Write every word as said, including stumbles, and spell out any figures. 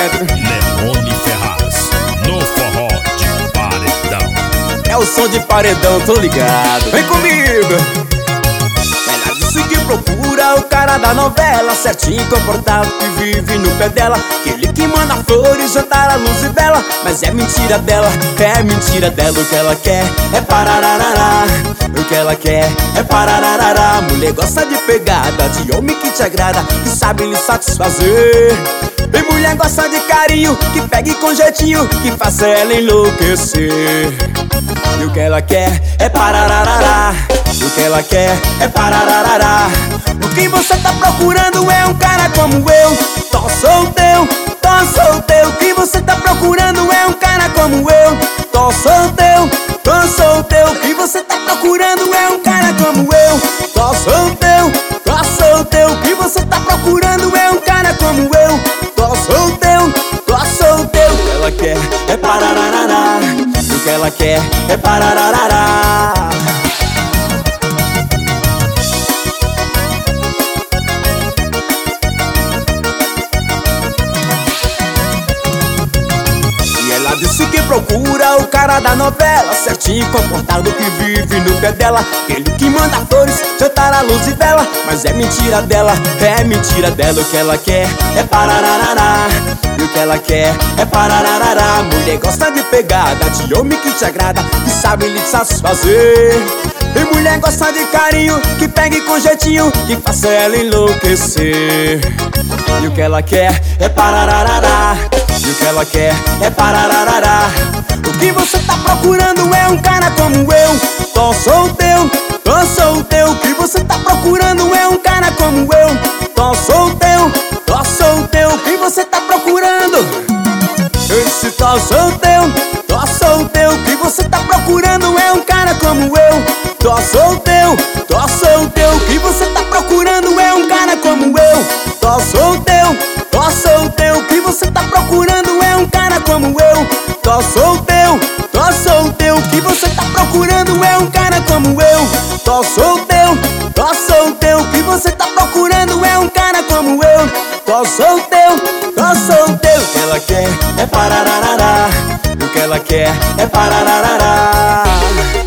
Pedro. Leone Ferraz, no forró de paredão. É o som de paredão, tô ligado. Vem comigo! Ela disse que procura o cara da novela, certinho, comportado, que vive no pé dela. Aquele que manda flores, jantar, a luz e vela. Mas é mentira dela, é mentira dela. O que ela quer é parararará. O que ela quer é parararará. Mulher gosta de pegada, de homem que te agrada, que sabe lhe satisfazer. E mulher gosta de carinho, que pegue com jeitinho, que faça ela enlouquecer. E o que ela quer é parararará. O que ela quer é parararará. O que você tá procurando é um cara como eu. Tô solteiro, tô solteiro. O que você tá procurando é um cara como eu. Tô solteiro, tô solteiro. O que você tá procurando é um cara como eu. Tô solteiro, tô solteiro. O que você tá procurando é um cara como eu. Tô solteiro, tô solteiro. O que ela quer é parararará. O que ela quer é parararará. Ela disse que procura o cara da novela, certinho, comportado, que vive no pé dela. Aquele que manda flores, jantar, a luz e vela. Mas é mentira dela, é mentira dela. O que ela quer é parararará. E o que ela quer é parararará. Mulher gosta de pegada, de homem que te agrada, que sabe lhe satisfazer. E mulher gosta de carinho, que pegue com jeitinho, que faça ela enlouquecer. E o que ela quer é parararará. E o que ela quer é parararará. O que você tá procurando é um cara como eu. Tô solteiro, tô solteiro. O que você tá procurando é um cara como eu. Tô solteiro, tô solteiro. O que você tá procurando? Eu disse tô solteiro, tô solteiro. O que você tá procurando é um cara como eu. Tô solteiro, tô solteiro. O que você tá procurando é um cara como eu. Tô solteiro, tô solteiro. O que você tá procurando é um cara como eu. Tô solteiro, tô solteiro. O que você tá procurando é um cara como eu. Tô solteiro, tô solteiro. O que você tá procurando é um cara como eu. Tô solteiro, tô solteiro. O que ela quer é parararará. O que ela quer é parararará.